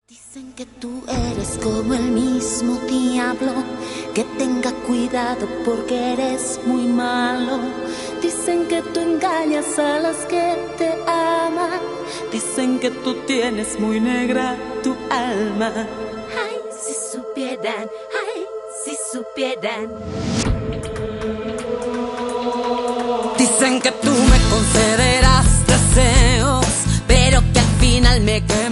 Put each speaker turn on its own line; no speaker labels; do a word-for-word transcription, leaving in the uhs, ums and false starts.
Dicen que tú eres como el mismo diablo, que tenga cuidado porque eres muy malo. Dicen que tú engañas a los que te aman. Dicen que tú tienes muy negra tu alma. Ay, si supieran, ay, si supieran.
Dicen que tú me concederás deseos, pero que al final me quedo